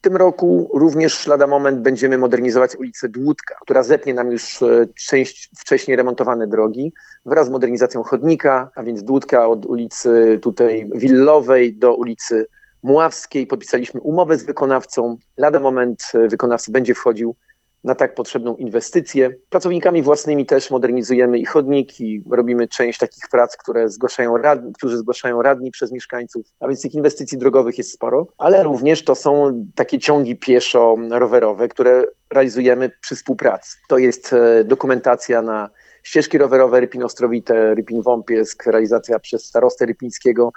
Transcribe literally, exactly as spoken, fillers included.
tym roku również lada moment będziemy modernizować ulicę Dłódka, która zepnie nam już część wcześniej remontowane drogi wraz z modernizacją chodnika, a więc Dłódka od ulicy tutaj Willowej do ulicy Mławskiej. Podpisaliśmy umowę z wykonawcą. Lada moment wykonawca będzie wchodził na tak potrzebną inwestycję. Pracownikami własnymi też modernizujemy i chodniki, robimy część takich prac, które zgłaszają radni, którzy zgłaszają radni przez mieszkańców, a więc tych inwestycji drogowych jest sporo, ale również to są takie ciągi pieszo-rowerowe, które realizujemy przy współpracy. To jest dokumentacja na ścieżki rowerowe Rypin-Ostrowite, Rypin-Wąpiesk, realizacja przez starostę rypińskiego,